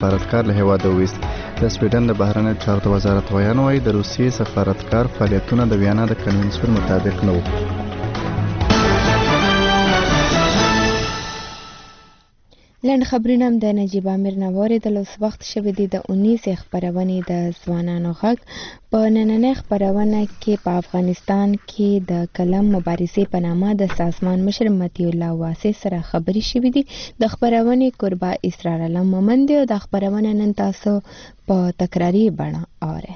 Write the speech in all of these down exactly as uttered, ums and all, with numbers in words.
سفارتکار له هیواده وویست. د سویډن د بهرنیو چارو د وزارت ویان وایي د روسیې سفارتکار فعالیتونه د ویانا د کنونسیون مطابق نه وو. لنډ خبرونه هم د نجیب امیر نه واورېدل. اوس وخت شوی دی د اونیزې خپرونې د ځوانانو غږ. په نننۍ خپرونه کې په افغانستان کې د قلم مبارزې په نامه د سازمان مشر مطیع الله واسع سره خبرې شوې دي. د خپرونې کوربه اسرار علم مومند دی او د خپرونه نن تاسو په تکراري بڼه اورئ.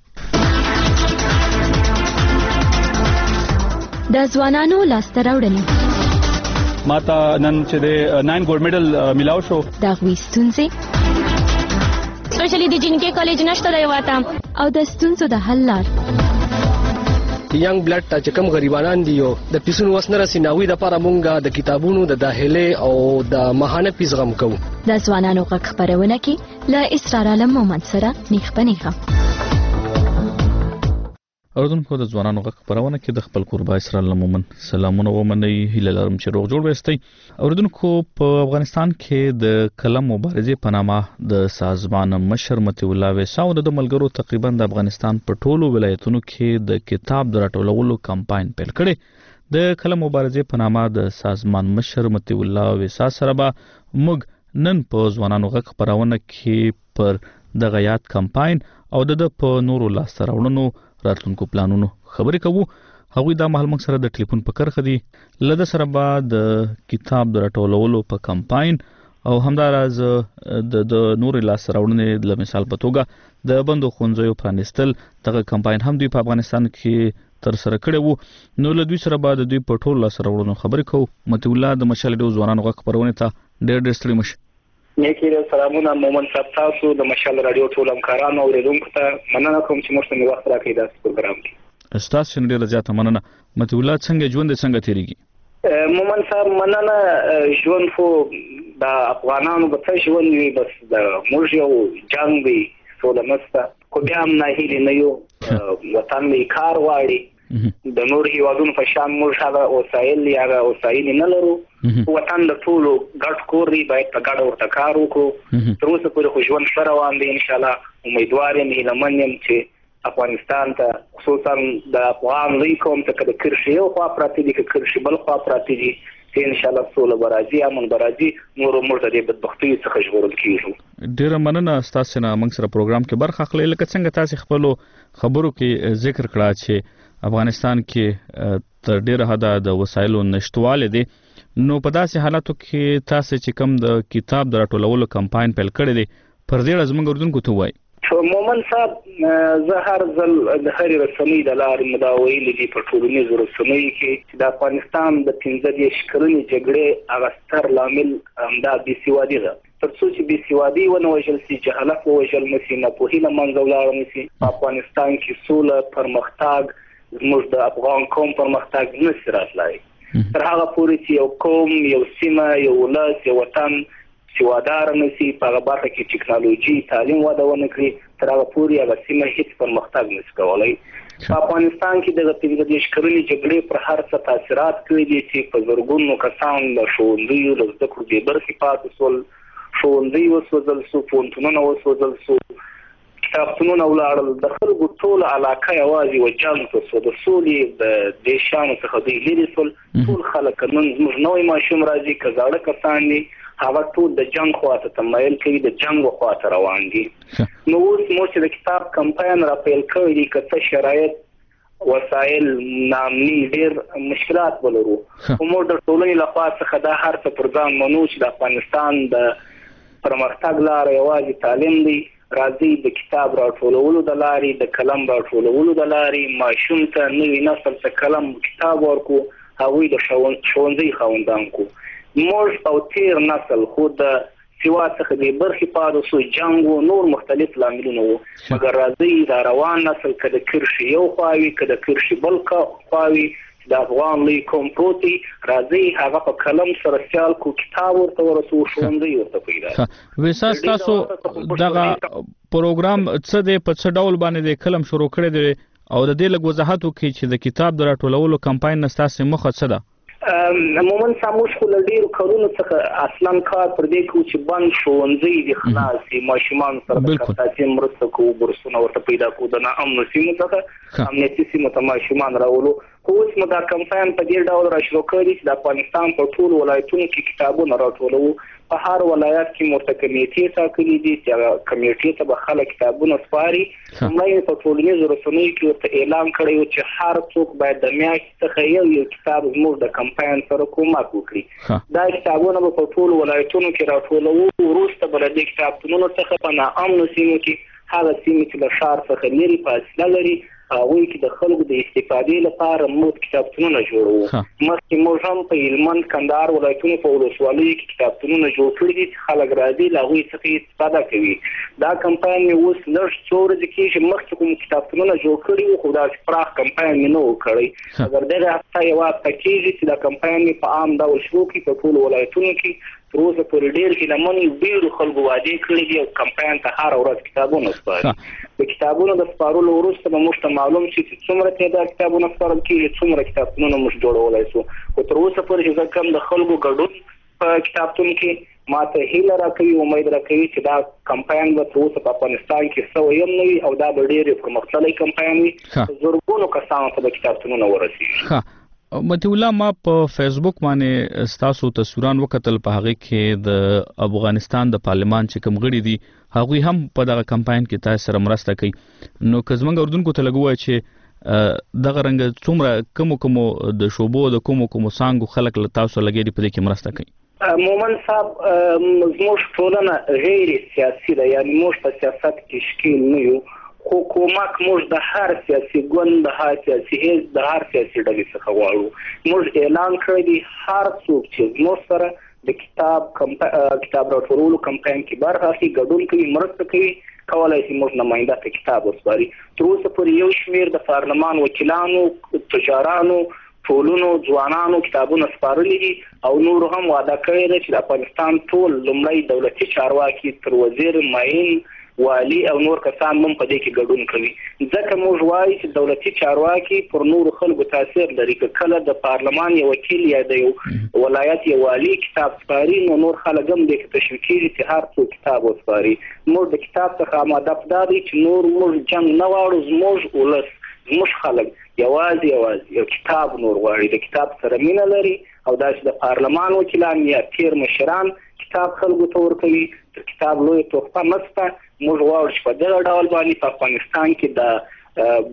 د ځوانانو لاسته راوړنې ماته نن چې د ناین ګولډ میډل ملاو شو. د هغوی ستونزې سپیشلی د جنکې کالج نشته دی واته او د ستونزو د حل لار. ینګ بلډ ته چې کوم غریبانان دي او د پیسونو وس نه رسي ناوی د پاره مونږه د کتابونو د داخله او د ماهانه پیس غم کوو. د ځوانانو غږ خپرونه کې له اسرار علم مومند سره نیغ په نیغه. اوردونکو د ځوانانو غږ خپرونه کې د خپل کوربه اسرار علم مومند سلامونه ومنئ. هیله لرم چې روغ جوړ وئ. اوردونکو په افغانستان کې د قلم مبارزې په نامه د سازمان مشر مطیع الله واسع او د ملګرو تقریبا د افغانستان په ټولو ولایتونو کې د کتاب د راټولولو کمپاین پیل کړي. د قلم مبارزې په نامه د سازمان مشر مطیع الله واسع سره به موږ نن په ځوانانو غږ خپرونه کې پر دغه یاد کمپاین او د په نورو لاسته راوړنو راتلونکو پلانونو خبرې کوو. هغوی دا مهال موږ سره د ټلیفون په کرخه دي. له ده سره به د کتاب د راټولولو په کمپاین او همداراز د د نورې لاسته راوړنې د مثال په توګه د بندو ښوونځیو پرانیستل دغه کمپاین هم دوی په افغانستان کې تر سره کړی وو. نو له دوی سره به د دوی په ټولو لاسته راوړنو خبرې کوو. مطیع الله د مشال ډیو ځوانانو غږ خپرونې ته ډېر ډېر ستړي مشه. نیکی سلامونه مومن صاحب تاسو د مشال رادیو ټول همکارانو او اوریدونکو ته مننه کوم چې موږ ته وخت راکړی دا پروګرام کې. ستاسو ډېره زیاته مننه. مطیع الله څنګه ژوند څنګه تیریږي؟ مومن صاحب مننه. ژوند خو د افغانانو به څه ژوند وي، بس د موږ یو جنګ وي سوله نشته خو بیا هم ناهیلي نه یو. وطن مې کار غواړي. د نور هیوادونو په شان موږ هغه وسایل یا هغه وسایل نه لرو. وطن د ټولو ګډ کور دی، باید په ګډه ورته کار وکړو. تر اوسه پورې خو ژوند ښه روان دی. انشاءالله امیدوار یم هیله من یم چې افغانستان ته خصوصا د افغان لوی قوم ته که د کرښې یو خوا پراته دي که کرښې بل خوا پراته دي چې انشاءالله سوله به راځي، امن به راځي، نور موږ د دې بدبختیو څخه ژغورل کېږو. ډېره مننه ستاسو نه موږ سره پروګرام کې برخه اخلئ. لکه څنګه تاسو خپلو خبرو کې ذکر کړه چې افغانستان کې تر ډېره حده د وسایلو نشتوالی دی، نو په داسې حالاتو کې تاسو چې کوم د کتاب د راټولولو کمپاین پیل کړی دی پر دې اړه زموږ اردوونکو ته ووایئ. مومن صاحب زه هر ځل د هرې رسنۍ د لارې مو دا ویلي دي په ټولنیزو رسنیو کې چې د افغانستان د پنځه دېرش کلنې جګړې هغه ستر لامل همدا بېسوادي ده. تر څو چې بېسوادي ونه وژل سي، جهالت ووژل نه سي، ناپوهي له منځه ولاړه نه سي، په افغانستان کې سوله، پرمختګ، زموږ د افغان قوم پرمختګ نه سي راتلی. تر هغه پورې چې یو قوم، یو سیمه، یو ولس، یو وطن سوادار نه سي، په هغه برخه کې ټکنالوژي، تعلیم وده ونه کړي، تر هغه پورې هغه سیمه هیڅ پرمختګ نه سي کولی. په افغانستان کې دغه پنځه دېرش کلنې جګړې پر هر څه تاثیرات کړي دي چې په زرګونو کسان له ښوونځیو له زده کړو بې برخې پاتې شول. ښوونځي وسوځل سو، پوهنتونونه وسوځل سو، کتابتونونه ولاړل. د خلکو ټوله علاقه یوازې و جنګ ته سوه. د سولې د دیشانو څخه دوی لرې شول. ټول خلک نن زموږ نوی ماشوم راځي که زاړه کسان دي هغه ټول د جنګ خواته تمایل کوي، د جنګ خواته روان دي. نو اوس موږ چې د کتاب کمپاین را پیل کړی دي که څه شرایط وسایل نامني ډېر مشکلات ولرو خو موږ د ټولنې له خوا څخه دا هر څه پر ځان منو چې د افغانستان د پرمختګ لاره یوازې تعلیم دی. راځي د کتاب راټولولو د لارې، د قلم راټولولو د لارې ماشوم ته نوي نسل ته قلم کتاب ورکو، هغوی د ښوونځي خاوندان کو. موږ او تیر نسل خو د سواد څخه د برخې پاتې سو، جنګ و، نور مختلف لاملونه وو. مګر راځي دا روان نسل که د کرښې یو خوا وي که د کرښې بل خوا وي د افغان لوی قوم پروت دی، راځي هغه په قلم سره سیال کو، کتاب ورته ورسو، ښوونځی ورته پیدا شي. ویسا تاسو دغه پروګرام څه دی، په څه ډول باندې د قلم شروع کړی دی او د دې لږ وضاحت وکړئ چې د کتاب د راټولولو کمپاین نه ستاسو موخه څه ده؟ مومن ساموش خو له ډېرو کارونو څخه اصلا کار پر دې کوو چې بند ښوونځي دي خلاص وي، ماشومانو سره د کارتاسي مرسته کوو، برسونه ورته پیدا کوو، د ناامنو سیمو څخه امنیتي سیمو ته ماشومان راولو. خو اوس مو دا کمپاین په دې ډول را شروع کړی چې د افغانستان په ټولو ولایتونو کې کتابونه راټولوو. په هر ولایت کې مرته کمیټې ټاکلي دي چې کمیټې ته به خلک کتابونه سپاري. لومړی په ټولنیزو رسنیو کې ورته اعلان کړی و چې هر څوک باید د میاشتې څخه یو یو کتاب زموږ د کمپاین سره کومک وکړي. دا کتابونه به په ټولو ولایتونو کې راټولوو. وروسته به له دې کتابتونونو څخه په ناامنو سیمو کې هغه سیمې چې له ښار څخه لرې فاصله لري هغوی کې د خلکو د استفادې لپاره موږ کتابتونونه جوړوو. مخکې موږ هم په هلمند، کندهار ولایتونو په ولسوالیو کې کتابتونونه جوړ کړي دي چې خلک راځي له هغوی څخه استفاده کوي. دا کمپاین مې اوس لږ څو ورځې کېږي، مخکې کوم کتابتونونه جوړ کړي وو خو داسې پراخ کمپاین مې نه و کړی. اگر دغه هفته یوه هفته کېږي چې دا کمپاین مې په عام ډول شروع کړي په ټولو ولایتونو کې. تر اوسه پورې ډېر هیلهمن ډېرو خلکو وعدې کړي دي او کمپاین ته هره ورځ کتابونه سپاري. د کتابونو د سپارلو وروسته به موږ ته معلوم شي چې څومره تعداد کتابونه سپارل کېږي، څومره کتابتونونه موږ جوړولی شو. خو تر اوسه پورې چې زه کوم د خلکو ګډون په کتابتون کې ما ته هیله راکوي، امید راکوي چې دا کمپاین به تر اوسه په افغانستان کې سوی هم نه وي او دا به ډېر پرمختللی کمپاین وي، زرګونو کسانو ته به کتابتونونه ورسېږي. مطیع الله، ما په فیسبوک باندې ستاسو تصویران وکتل، په هغه کې د افغانستان د پارلمان چې کوم غړي دي هغوی هم په دغه کمپاین کې تاسو سره مرسته کوي. نو که زموږ اردوونکو ته لږ ووایي چې دغه رنګه څومره کومو کومو د شعبو د کومو کومو څانګو خلک له تاسو لګي دي په دې کې مرسته کوي؟ مومن صاحب، زموږ ټولنه غیر سیاسي ده، یعنی موږ په سیاست کې شکیل نه یو، خو کومک موږ د هر سیاسي ګوند، د هر سیاسي حزب، د هر سیاسي ډلې څخه غواړو. موږ اعلان کړی دی هر څوک چې زموږ سره د کتاب کتاب راټولولو کمپاین کې برخه اخلي، ګډون کوي، مرسته کوي، کولی شي موږ نماینده ته کتاب وسپاري. تر اوسه پورې یو شمېر د پارلمان وکیلانو، تجارانو، ټولونو، ځوانانو کتابونه سپارلي دي او نورو هم وعده کړې ده چې د افغانستان ټول لومړی دولتي چارواکي تر وزیر، معین، والی او نور کسان هم په دې کې ګډون کوي. ځکه موږ وایو چې دولتي چارواکي پر نورو خلکو تاثیر لري. که کله د پارلمان یو وکیل یا د یو ولایت یو والی کتاب سپاري نو نور خلک هم دې کې تشویق کېږي چې هر څوک کتاب وسپاري. موږ د کتاب څخه هدف دا دی چې نور موږ جنګ نه غواړو، زموږ ولس، زموږ خلک یوازې یوازې یو کتاب نور غواړي، د کتاب سره مینه لري او دا چې د پارلمان وکیلان یا تیر مشران کتاب خلکو ته ورکوي، تر کتاب لویه تحفه نشته. موږ غواړو چې په دغه ډول باندې په افغانستان کې د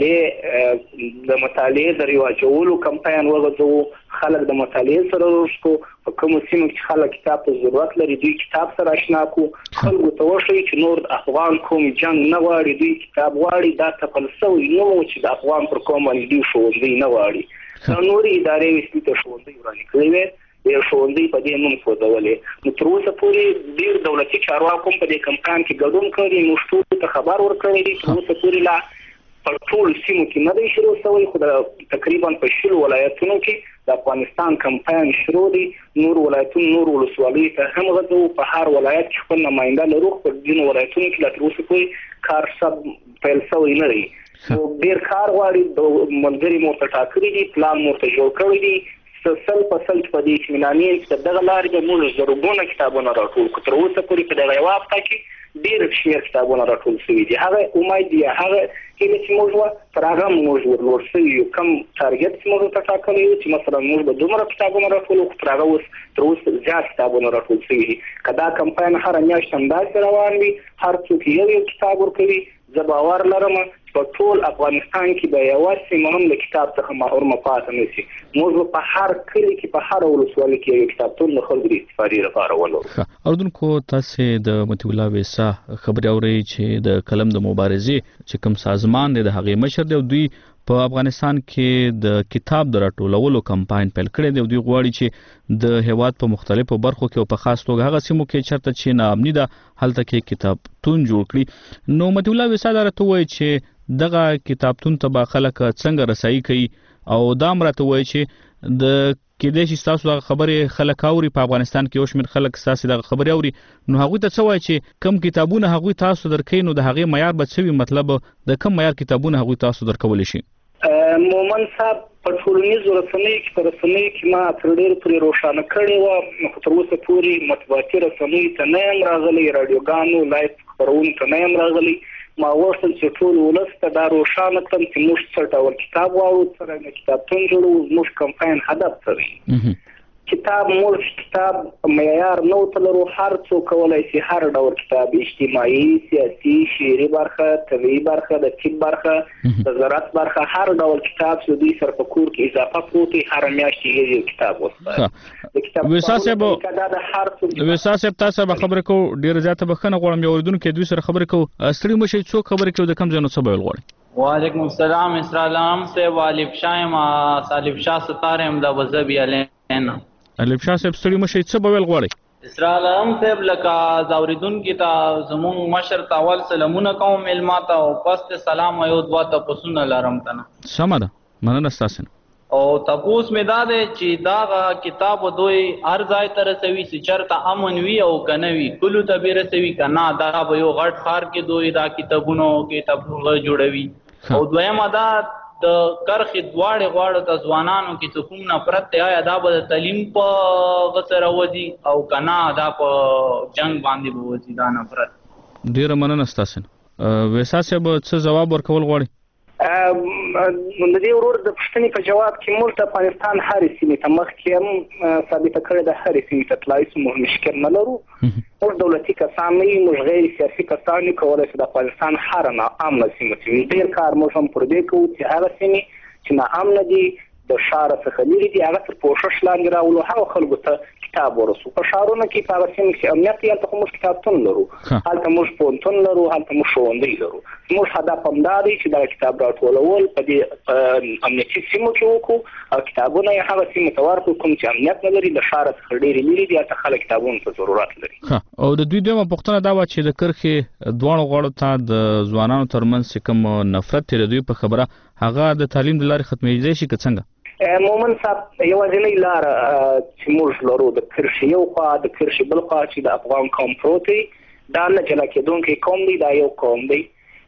مطالعې د مطالعې د رواجولو کمپاین وغځوو، خلک د مطالعې سره روږد کړو، په کومو سیمو کې خلک کتاب ته ضرورت لري دوی کتاب سره اشنا کړو، خلکو ته وښیي چې نور د افغان قوم جنګ نه غواړي، دوی کتاب غواړي. دا تپل سوی نه و چې د افغان پر قوم باندې دوی ښوونځي نه غواړي. دا نورې ادارې ویستي ته ښوونځي ورانې کړې وې، یو ښوونځي په دې نوم سوځولې. نو تر اوسه پورې ډېر دولتي چارواکو هم په دې کمپاین کې ګډون کړی، موږ ټولو ته خبر ورکړی دی. تر اوسه پورې لا په ټولو سیمو کې نه دی شروع شوی، خو تقریبا په شلو ولایتونو کې د افغانستان کمپاین شروع دی. نور ولایتونو، نور ولسوالیو ته هم غځوو، په هر ولایت کې خپل نماینده لرو. په ځینو ولایتونو کې لا تر اوسه پورې کار سب پیل شوی نه دی. ډېر کار غواړي، ملګري مو ورته ټاکلي دي، پلان مو ورته جوړ کړی دی. سل په سل په دې اطمیناني چې دغه لارې به موږ زرګونه کتابونه راټول کړو. تر اوسه پورې په دغه یوه هفته کې ډېر شمېر کتابونه راټول شوي دي. هغه امید یا هغه هیله چې موږ وه تر هغه هم موږ ور لوړ شوي یو. کم ټارګټ چې موږ ورته ټاکلی و چې مثلا موږ به دومره کتابونه راټولو، خو تر هغه اوس تر اوسه زیات کتابونه راټول شوي دي. که دا کمپاین هره میاشت همداسې روان وي، هر څوک یو یو کتاب ورکوي، زه باور لرم په ټول افغانستان کې به یوه سیمه هم د کتاب څخه محرومه پاتې نه شي. موږ به په هر کلي کې، په هر ولسوالۍ کې یو کتابتون د خلکو د استفادې لپاره ولرو. اردوونکو، تاسې د مطیع الله ویسا خبرې اورئ چې د قلم د مبارزې چې کوم سازمان دی د هغې مشر دی او دوی په افغانستان کې د کتاب د راټولولو کمپاین پیل کړی دی او دوی غواړي چې د هیواد په مختلفو برخو کې او په خاص توګه هغه سیمو کې چېرته چې ناامني ده هلته کې کتابتون جوړ کړي. نو مطیع الله ویسا دا راته ووایي چې دغه کتابتون ته به خلک څنګه رسایي کوي او دا هم راته ووایي چې د کېدای شي ستاسو دغه خبرې خلک اوري، په افغانستان کې یو شمېر خلک ستاسې دغه خبرې اوري، نو هغوی ته څه وایي چې کوم کتابونه هغوی تاسو درکوي نو د هغې معیار به څه وي؟ مطلب د کوم معیار کتابونه هغوی تاسو درکولی شي؟ مومن صاحب، په ټولنیزو رسنیو کې په رسنیو کې ما تر ډېره پورې روښانه کړې وه، خو تر اوسه پورې مطبوعاتي رسنیو ته نه یم راغلی، راډیوګانو لایف خپرونو ته نه یم راغلی. ما غوښتل چې ټول ولس ته دا روښانه کړم چې موږ څه ډول کتاب واورو، څرنګه کتابتون جوړوو، زموږ کمپاین هدف څه دی. کتاب موږ کتاب معیار نه ورته لرو، هر څوک کولی شي هر ډول کتاب، اجتماعي، سیاسي، شعري برخه، طبیعي برخه، د طب برخه، د زراعت برخه، هر ډول کتاب چې دوی سره په کور کې اضافه پروت وي هر میاشت یې یو کتاب وسپاري. د کتاب وسا صاحب دا د هر څوک وسا صاحب تاسو به خبرې کو ډیر زیاته بخنه غواړم یو اوریدونکو دوی سره خبرې کو ستړي مشي څوک خبرې کو د کم ځنو سبا غواړي. وعلیکم السلام اسلام سے والف شایم صالح شاه ستارم د وزبی علینا. الف شاه صاحب ستړي مشي څه به غواړي؟ اسلام صاحب لکه زاوریدون کی تا زمون مشر تاول سلامونه کوم علماته او پست سلام او دوا ته پسونه لارم تنه. سمه مننه تاسو. او تاسو مې دا ده چې دا کتاب دوی هر ځای تر رسوي چې چرته امن وي او کنوي کلو ته به رسوي کنه دا به یو غټ خار کې دوی دا کتابونو کتابونه جوړوي. او دویمه دا د کرخې دواړې غواړو ته ځوانانو کې څه کوم نفرت دی، آیا دا به د تعلیم په غسره وځي او که نه دا په جنګ باندې به وځي دا نفرت؟ ډېره مننه ستاسو. ویسا صاحب څه ځواب ورکول غواړي؟ د دې ورور د پوښتنې په جواب کې موږ د افغانستان هرې سیمې ته مخکې هم ثابته کړې ده هرې سیمې ته تلای سو، موږ مشکل نه لرو. موږ دولتي کسان نه یو، موږ غیر سیاسي کسان یو، کولی شو د افغانستان هره ناامنه سیمه چې وي ډېر کار موږ هم پر دې کوو چې هغه سیمې چې ناامنه دي د ښاره څخه لرې دي هغه تر پوښښ لاندې راولو، هغو خلکو ته کتاب ورسو. په ښارونو کې په هغه سیمو کې امنیت دی، هلته خو موږ کتابتون لرو، هلته موږ پوهنتون لرو، هلته موږ ښوونځی لرو. موږ هدف همدا دی چې دا کتاب راټولول په دې امنیتي سیمو کې وکړو او کتابونه یې هغه سیمو ته ورکړو کوم چې امنیت نه لري، د ښاره څخه ډېرې لرې دي، هلته خلک کتابونو ته ضرورت لري. او د دوی دویمه پوښتنه دا وه چې د کرښې دواړو غاړو ته د ځوانانو ترمنځ چې کوم نفرت دی د دوی په خبره هغه د تعلیم د لارې ختمېدلی شي که څنګه؟ مومن صاحب یوازینۍ لاره چې موږ لرو د کرښې یو خوا د کرښې بل خوا چې د افغان قوم پروت دی دا نه جلا کېدونکی قوم دی، دا یو قوم دی.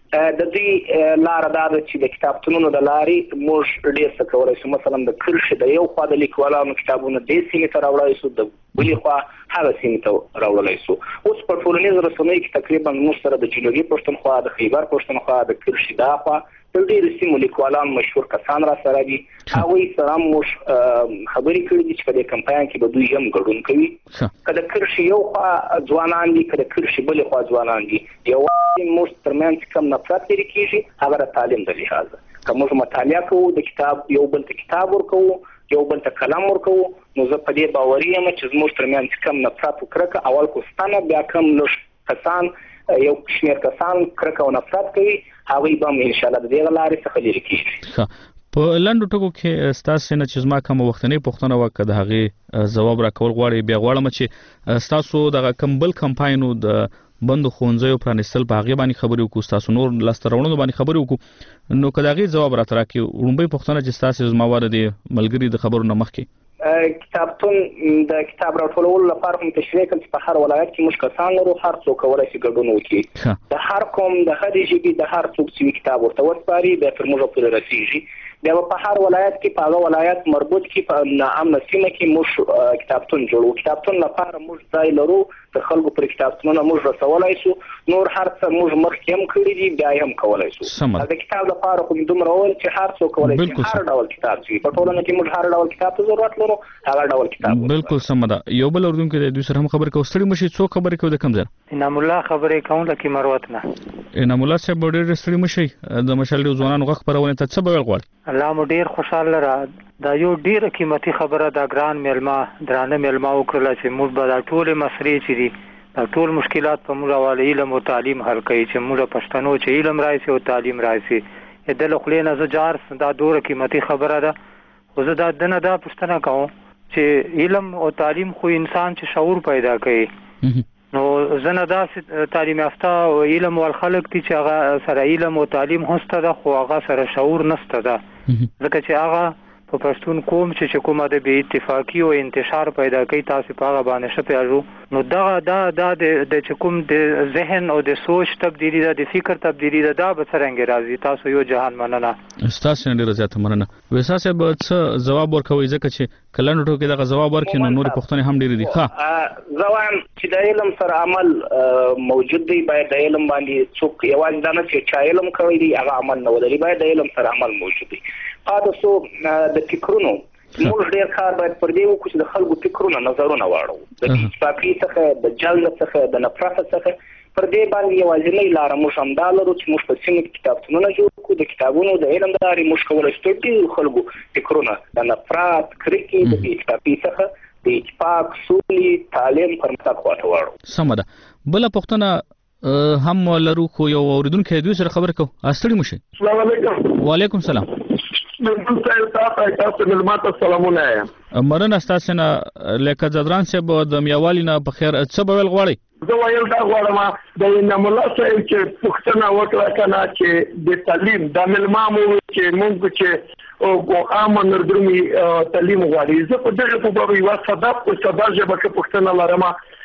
د دوی لاره دا ده چې د کتابتونونو د لارې موږ ډېر څه کولی شو، مثلا د کرښې د یو خوا د لیکوالانو کتابونه دې سیمې ته راوړی شو، د بلې خوا هغه سیمې ته راوړلی شو. اوس په ټولنیزو رسنیو کې تقریبا موږ سره د جنوبي پښتونخوا، د خیبر پښتونخوا، د کرښې دا خوا د ډېرو سیمو لیکوالان مشهور کسان را سره دي، هغوی سره هم موږ خبرې کړي دي چې په دې کمپاین کې به دوی هم ګډون کوي. که د کرښې یو خوا ځوانان دي که د کرښې بلې خوا ځوانان دي، یوازې موږ ترمنځ کم نفرت لرې کېږي هغه د تعلیم د لحاظه. که موږ مطالعه کوو، د کتاب یو بل ته کتاب ورکوو، یو بل ته قلم ورکوو، نو زه په دې باوري یم چې زموږ ترمنځ کم نفرت او کرکه اول کوستانه بیا کم لږ کسان یو شمېر کسان کرکه او نفرت کوي، هغوی به هم انشاءالله د دغه لارې څخه لرې کېږي. په لنډو ټکو کې ستاسو نه چې زما کومه وختنۍ پوښتنه وه که د هغې ځواب راکول غواړئ بیا غواړم چې ستاسو دغه کوم بل کمپاین و د بندو ښوونځیو پرانیستل په هغې باندې خبرې وکړو، ستاسو نور لاسته راوړنو باندې خبرې وکړو، نو که د هغې ځواب راته راکړي لومړۍ پوښتنه چې ستاسې زما وه د دې ملګري د خبرو نه مخکې کتابتون د کتاب راټولولو لپاره هم تشریح کړم چې په هر ولایت کې موږ کسان لرو، هر څوک کولی شي ګډون وکړي. د هر قوم د هرې ژبې د هر څوک چې کتاب ورته وسپاري بیا تر موږه پورې رسېږي. بیا به په هر ولایت کې په هغه ولایت مربوط کې په ناامنه سیمه کې موږ کتابتون جوړو. کتابتون لپاره موږ ځای لرو، د خلکو پر کتابتونونه موږ رسولی شو، نور هر څه موږ مخکې هم کړي دي بیا یې هم کولی شو. د کتاب لپاره خو دومره وویل چې هر څوک کولی شي هر ډول کتاب چې په ټولنه کې موږ هر ډول کتاب ته ضرورت لرو هغه ډول کتاب. بالکل سمه ده. یو بل اردوونکی دی دوی سره هم خبرې کوو. ستړي مشئ، څوک خبرې کوي د کوم ځای؟ انعام الله خبرې کوم له کې مروت نه. انعام الله صاحب ډېر ستړي مشئ، د مشال ځوانانو غږ خپرونې ته څه به ویل غواړئ؟ الله مو ډېر خوشحاله را دا یو ډېره قیمتي خبره ده ګران میلمه درانه میلمه وکړله چې موږ به دا ټولې مسلې چې دي دا ټول مشکلات په موږ حواله علم او تعلیم حل کوي چې موږ پښتنو چې علم راشي او تعلیم راشي. د له خولې نه زه جار دا دوره قیمتي خبره ده، خو زه دا دنه دا پوښتنه کوم چې علم او تعلیم خو انسان چې شعور پیدا کوي، نو زه نه داسې تعلیم یافته او علم وال خلک دي چې هغه سره علم او تعلیم هسته ده خو هغه سره شعور نسته ده، ځکه چې هغه په پښتون قوم چې کومه د بې اتفاقی او انتشار پیدا کوي تاسو په هغه باندې شپهلو نو دا دا دا د کوم د ذهن او د سوچ تبدیلی دا د فکر تبدیلی دا به څنګه راځي تاسو یو جهان مننه استاد څنګه ډیر زیات مننه وساسه به څه جواب ورکوي ځکه چې کلن ټوکې دا جواب ورکړي نو نور پښتون هم ډیر دي ښه ځوان چې د علم سره عمل موجود دی باید د علم باندې څوک یوازې دا نه چې چا علم کوي دی هغه عمل نه ولري باید د علم سره عمل موجود دی تاسو د فکرونو موږ ډېر کار باید پر دې وکړو چې د خلکو فکرونه نظرونه واړو د اتفاقي څخه د جلد څخه د نفرت څخه پر دې باندې یوازینۍ لاره موږ همدا لرو چې موږ په سیمه کې کتابتونونه جوړ کړو د کتابونو د علم د لارې موږ کولی شو ډېرو خلکو فکرونه د نفرت کرکې د اتفاقي څخه د اتفاق سولې تعلیم پرمختګ خواته واړو سمه ده بله پوښتنه هم لرو خو یو اوریدونکی دوی سره خبرې کوو ستړي مه شئ السلام علیکم وعلیکم السلام من صاحب تاسو تاسو ملمات سلامونه یم مرنه تاسو نه لکه ځدران صاحب د میوالي نه په خیر څه به ویل غواړئ زه ویل دا غواړم د نعم الله صاحب چې پوښتنه وکړه کنه چې د تعلیم د ملمامو چې مونږ چې او عام نردرمي تعلیم غواړي زه په دغه په اړه یو سبب او سبب ژبه کې پوښتنه لرم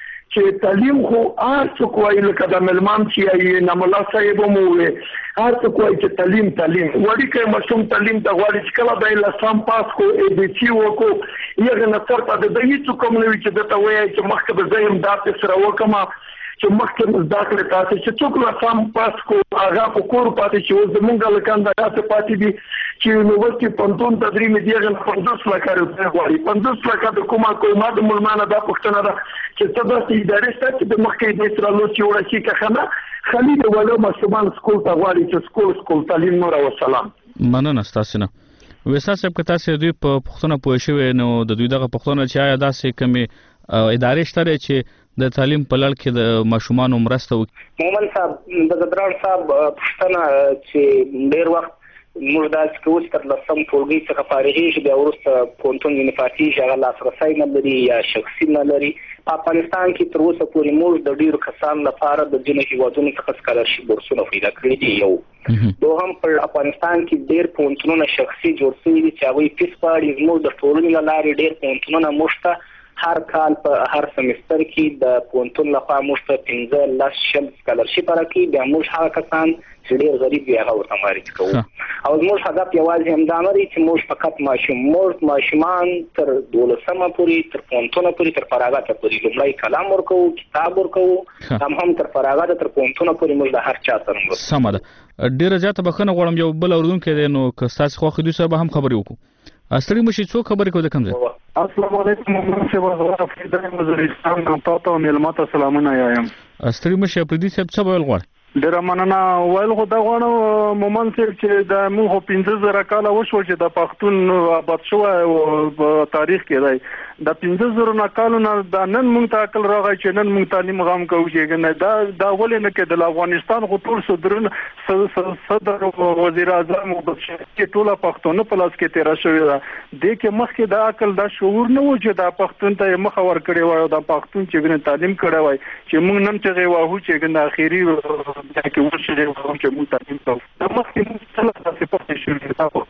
چې تعلیم خو هر څوک وایي لکه د ملمام چې نعم الله صاحب مو وي هر څوک وایي چې تعلیم تعلیم وړي کې مشوم تعلیم د غواړي چې کله د لسم پاس کو اي بي سي وکړو یغه نه ترته د دې څه کوم نه چې د ته وایي چې مخکې به زم داسې سره وکم چې مخکې مز داخله تاسو چې څوک لسم پاس کو هغه په کور پاتې چې زمونږ لکان د تاسو پاتې دي چې نو ورته پنځون تدریم دیغه پنځوس لک غواړي پنځوس لک د کومه کومه د ملمانه د پښتنه ده چې څه د ادارې ستاسو د مخکې د سره لو چې وړي چې کنه خلیل ولو مسلمان سکول ته غواړي چې سکول سکول تعلیم نور او سلام مننه تاسو نه وسا صاحب که تاسو دوی په پښتنه پوه شوي نو د دوی دغه پښتنه چې آیا داسې کمی ادارې شته چې د تعلیم په لړ کې د ماشومان مرسته وکړي مومن صاحب د زدران صاحب پښتنه چې ډیر وخت موږ داسې کوو چې تر لسم ټولګي څخه فارغېږي بیا وروسته پوهنتون یونیفاسټي هغه لاسرسی نه لري یا شخصي نه لري په افغانستان کې تر اوسه پورې موږ د ډیرو کسانو لپاره د ځینو هیوادونو څخه سکالرشپ بورسونه پیدا کړي دي یو دوهم په افغانستان کې ډیر پوهنتونونه شخصي جوړ شوي دي چې هغوی فیس غواړي زموږ د ټولنې له لارې ډیر پوهنتونونه موږ ته هر کال په هر سمستر کې د پوهنتون لخوا موږ ته پنځه لس شل سکالرشپ راکوي بیا موږ هغه کسان چې ډېر غریب وي هغه ورته معرفي کوو او زموږ هدف یوازې همدا نه دی چې موږ فقط ماشوم موږ ماشومان تر دولسمه پورې تر پوهنتونه پورې تر فراغته پورې لومړی کلام ورکوو کتاب ورکوو هم هم تر فراغته تر پوهنتونه پورې موږ د هر چا سره مرسته سمه ده ډېره زیاته بخښنه غواړم یو بل اورېدونکی دی نو که ستاسې خوښې دوی سره به هم خبرې وکړو ستړي مه شئ څوک خبرې کوي د کوم ځای السلام علیکم محمد صاحب زه افریدی وزیرستان نه تاسو ته مېلمه ته سلامونه وایم ستړي مه شئ افریدي صاحب څه به ویل غواړئ ډیره مننه ویل خو دا غواړم مومن صاحب چې د موږ پنځه زره کاله وشو چې د پښتون آباد شوی په تاریخ کې دی د پنځه زره کالو نه د نن موږ ته عقل راغی چې نن موږ تعلیم غم کوو چې دا دا ولې نه کې د افغانستان خو ټول صدرونه صدر وزیر اعظم او چې ټول پښتون په لاس کې تیر شوی دا د کې مخکې د عقل د شعور نه و چې د پښتون ته مخ ور کړی وای او د پښتون چې ګنې تعلیم کړی وای چې موږ نن چې غواهو چې ګنې اخیری دا کې ورشي چې موږ تعلیم کوو دا مخکې موږ څه تاسو په شي تاسو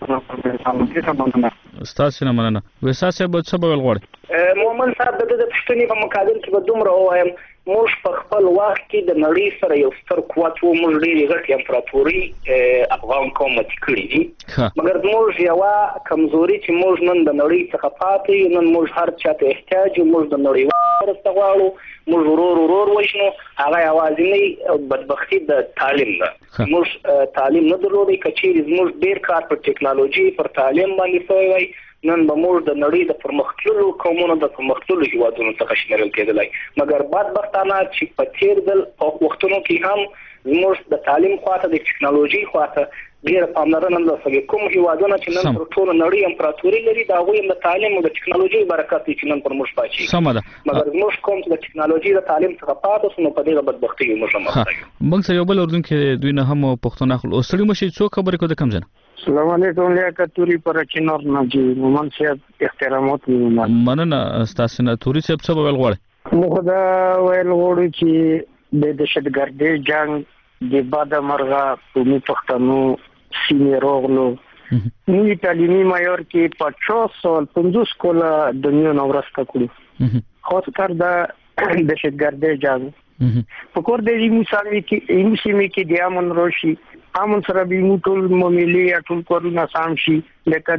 په مننه تاسو نه مننه وساسه به څه به غواړئ مومن صاحب د دې پښتني په مقابل کې به دومره وایم موږ په خپل وخت کې د نړۍ سره یو ستر قوت وو موږ ډېرې غټې امپراتوري افغان قوم ماتې کړي دي مګر موږ یوه کمزوري چې موږ نن د نړۍ څخه پاتې نن موږ هر چا ته احتیاج یو موږ د نړۍ مرسته غواړو موږ ورور ورور وژنو هغه یوازینۍ بدبختي د تعلیم ده موږ تعلیم نه درلودی که چیرې زموږ ډېر کار پر ټیکنالوژي پر تعلیم باندې شوی وای نن به موږ د نړۍ د پرمختللو قومونو د پرمختللو هیوادونو څخه شمیرل کېدلی مګر بدبختانه چې په تېر ځل په وختونو کې هم زموږ د تعلیم خواته د ټیکنالوژي خواته ډېره پاملرنه نه ده کوم هیوادونه چې نن پر ټوله نړۍ امپراتوري لري د هغوی هم د تعلیم او د ټیکنالوژي برکت دی چې نن پر موږ پاتې سمه ده مګر زموږ قوم چې د ټیکنالوژي د تعلیم څخه پاتې شو نو په دغه بدبختۍ کې موږ هم مخته یو موږ سره یو بل اردوونکی دوی نه هم پښتون اخلو ستړي مه شئ څوک خبرې کوي د کوم ځای السلام علیکم لیاقت توری پر چنور نجی مومن صاحب احترامات مومن مننه تاسو نه توری صاحب څه ویل غواړئ موږ دا ویل غواړو چې د دهشتګردۍ جنگ د باد مرغه قومي پښتنو سیمې روغلو نوی تعلیمي معیار کې پچاس سال پنځوس کاله دنیا نورسته کړو خاص کر د دهشتګردۍ جنگ په کور د دې مثال کې این سیمه کې د امن روشي امن سره به موټول مملي ټول کورونه سام شي لکه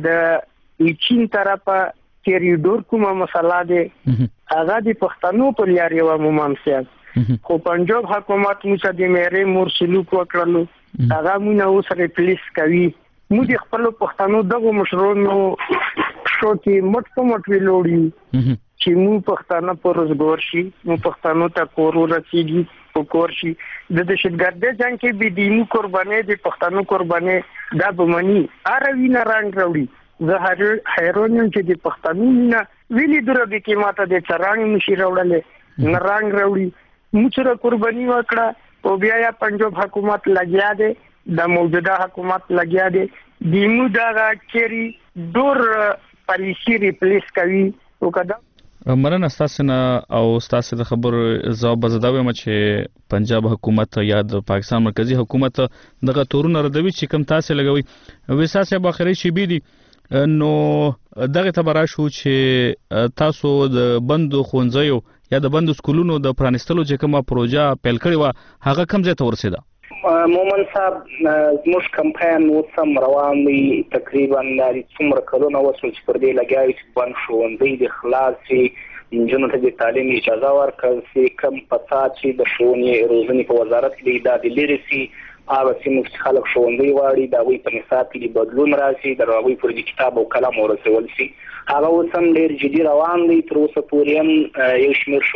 د چین طرفه کریډور کومه مسله ده هغه د پښتنو په لار یو ممانسیات خو پنجاب حکومت موږ د مېرې مور سلوک وکړلو هغه موږ اوس ریپلیس کوي موږ خپل پښتنو دغه مشرونو شو کې مټ په مټ ویلوړي چې موږ پښتانه پر روزګار شي موږ پښتنو ته کور ورسیږي په کور شي د دهشتګردۍ جنگ کې به د مو قرباني د پښتنو قرباني دا بمني اروینه رنگ راوړي زه حیران یم چې د پښتنو نه ویلي دره به کې ماته د چرانګ نشي راوړل نه رنگ راوړي موږ سره قرباني وکړه او بیا یا پنجاب حکومت لګیا دی د موجوده حکومت لګیا دی د مو دا چری دور پالیسی ریپلیس کوي او کدا مرنه تاسو نه او تاسو د خبر جواب زداوي م چې پنجاب حکومت یا د پاکستان مرکزی حکومت دغه تورونه ردوي چې کم تاسو لګوي وساسه په اخري شي بي دي نو دغه تبرا شو چې تاسو د بندو خونځیو یا د بندو سکولونو د پرانستلو چې کومه پروژه پیل کړې و هغه کم ځای ته ورسېده مومن صاحب زموږ کمپاین اوس هم روان دی تقریبا د څومره کلونه وسو چې پر دې لګیاوي چې بند ښوونځي د خلاص شي نجونو ته د تعلیم اجازه ورکړل شي کم فساد چې د ښوونې روزنې په وزارت کې دا د لري سي هغه سیمه چې خلک ښوونځي واړي دا وی په نصاب کې بدلون راشي د راوي پر کتاب او قلم ورسول شي هغه اوس هم ډېر جدي روان دی تر اوسه پورې هم یو شمېر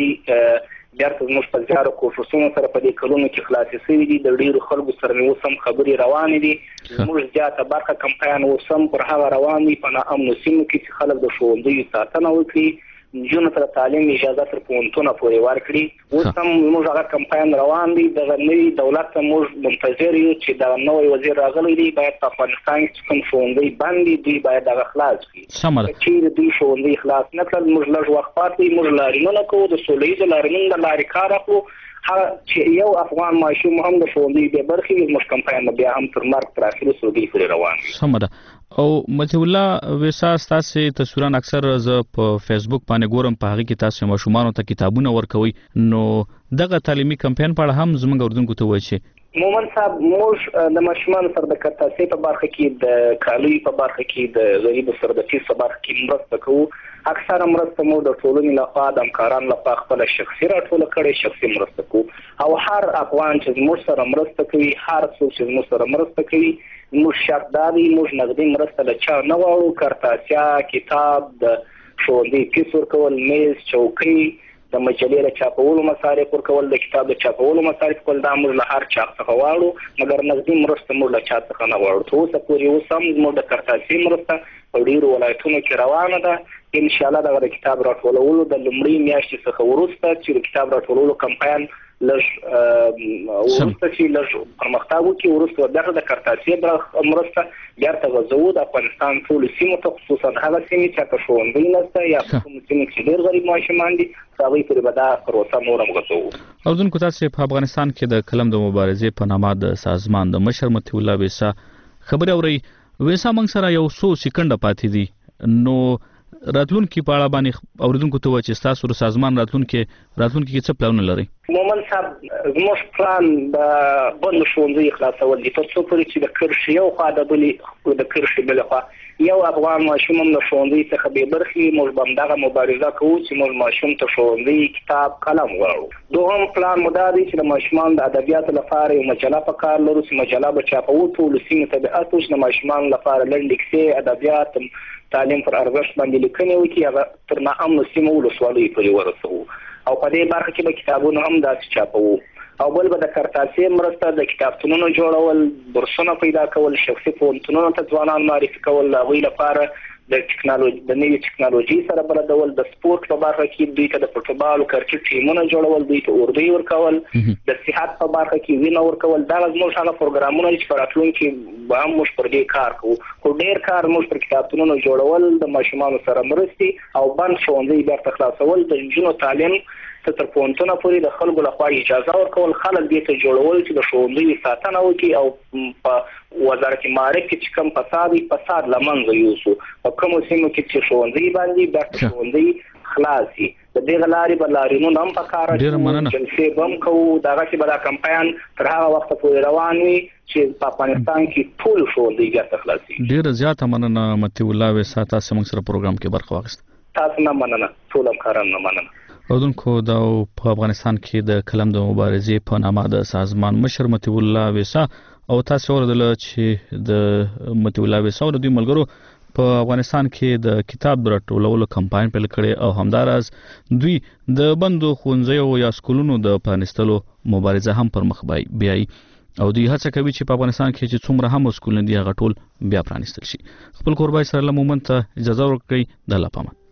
ښوونځي بیرته زموږ په زیارو کوښښونو سره په دې کلونو کې خلاصې شوي دي د ډېرو خلکو سره مې اوس هم خبرې روانې دي زموږ زیاته برخه کمپاین اوس هم پر هغه روان دی په ناامنو سیمو کې چې خلک د ښوونځیو ساتنه وکړي نجونو ته تعلیم اجازه تر پوهنتونه پورې ورکړي اوس هم موږ هغه کمپاین روان دی د نوي دولت ته موږ منتظر یو چې دا نوی وزیر راغلی دی باید په افغانستان کې کوم ښوونځي بند دي دوی باید هغه خلاص کړي چې دوی ښوونځي خلاص نه کړل موږ لږ وخت پاتې موږ لاریونونه کوو د سوله ییزو لاریونو د لارې کار اخلو هغه چې یو افغان ماشوم هم د ښوونځي بې برخې وي زموږ کمپاین بیا هم تر مرګ تر اخري سوګۍ پورې روان وي سمه ده او مجه الله وسا تاسو تصویران اکثر ز په فیسبوک باندې ګورم په هغه کې تاسو ماشومان ته کتابونه ورکوي نو دغه تعلیمي کمپاین په اړه هم زموږ اردوونکو ته وایي مومن صاحب موږ د ماشومان سره د کتاسې په برخه کې د کالوي په برخه کې د غریب سره د فیس په برخه کې مرسته کوو اکثره مرسته مو د ټولنې لخوا د همکارانو لخوا خپل شخصي راټوله کړې شخصي مرسته کوو او هر افغان چې موږ سره مرسته کوي هر څوک چې موږ سره مرسته کوي موږ شرط دادی موږ نغدي مرسته له چا نه غواړو کارتاسیا کتاب د ښوونځي فیس ورکول میز چوکۍ د مجلې له چاپولو مصارف ورکول د کتاب د چاپولو مصارف کول دا موږ له هر چا څخه غواړو مګر نغدي مرسته موږ له چا څخه نه غواړو تر اوسه پورې اوس هم زموږ د کارتاسي مرسته په ډېرو ولایتونو کې روانه ده ان شاء الله دغه د کتاب راټولولو د لومړۍ میاشتې څخه وروسته چې د کتاب راټولولو کمپاین لږ وروسته چې لږ پرمختګ وکړي وروسته بیا د کارتاسي مرسته بیرته غځو د افغانستان ټولو سیمو ته خصوصا هغه سیمې چې هلته ښوونځي نشته یا کومو سیمو کې ډېر غریب ماشومان دي هغوی پورې به دا پروسه نور هم غځوو اردوونکو تاسو په افغانستان کې د قلم د مبارزې په نامه د سازمان د مشر مطیع الله ویسا خبرې اورئ ویسا موږ سره یو څو سکنډه پاتې دي نو راتلونکي په اړه باندې اوریدونکو ته وایي چې تاسو د سازمان راتلونکي راتلونکي کې څه پلانونه لرئ مومن صاحب زموږ پلان د بندو ښوونځیو خلاصول دي تر څو پورې چې د کرښې یو خوا د بلې د کرښې بلې خوا یو افغان ماشوم هم د ښوونځي څخه بې برخې موږ به همدغه مبارزه کوو چې موږ ماشوم ته ښوونځي کتاب قلم غواړو دوهم پلان مو دا دی چې د ماشومانو د ادبیاتو لپاره یو مجله په کار لرو چې مجله به چاپوو ټولو سیمو ته به اچوو چې د ماشومانو لپاره لنډې کیسې ادبیات تعلیم پر ارزښت باندې لیکنې وکړي هغه تر ناامنو سیمو ولسوالیو پورې ورسوو او په دې برخه کې به کتابونه هم داسې چاپوو او بل به د کارتاسي مرسته د کتابتونونو جوړول برسونه پیدا کول شخصي پوهنتونونو ته ځوانان معرفي کول د هغوی لپاره د ټکنالوژي د نوې ټکنالوژي سره بلدول د سپورت په برخه کې دوی ته د فوټبال او کرکټ ټیمونه جوړول دوی ته اردوی ورکول د صحت په برخه کې وینه ورکول دا زموږ هغه پروګرامونه چې په راتلونکي به هم موږ پر دې کار کوو خو ډېر کار موږ پر کتابتونونو جوړول د ماشومانو سره مرستې او بند ښوونځي بیرته خلاصول د نجونو تعلیم تر پوهنتونه پورې د خلکو لخوا اجازه ورکول خلک دې ته جوړول چې د ښوونځیو ساتنه وکړي او په وزارت معارف کې چې کوم فساد فساد له منځه یوسو په کومو سیمو کې چې ښوونځي باندې بیرته ښوونځي خلاص شي د دې لارې به لاریونونه هم پکار دي جلسې به هم کوو دغسې به دا کمپاین تر هغه وخته پورې روان وي چې په افغانستان کې ټول ښوونځي بیرته خلاص شي. ډېره زیاته مننه مطیع الله ویسا تاسو موږ سره پروګرام کې برخه واخیسته. تاسو نه مننه ټول همکاران نه مننه. اردوونکو دا په افغانستان کې د قلم د مبارزې په نامه د سازمان مشر مطیع الله ویسا او تاسو اوریدل چې د مطیع الله ویسا او د دوی ملګرو په افغانستان کې د کتاب د راټولولو کمپاین پیل کړي او همداراز دوی د بندو ښوونځیو یا سکولونو د پرانیستلو مبارزه هم پر مخ بیایي او دوی هڅه کوي چې په افغانستان کې چې څومره هم سکولونه دي هغه ټول بیا پرانیستل شي. خپل کوربای سره له مومن ته اجازه ورکړئ. د الله پامان.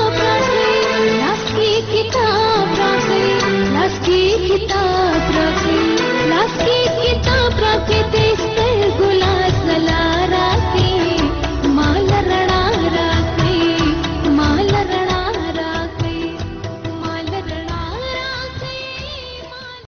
किताब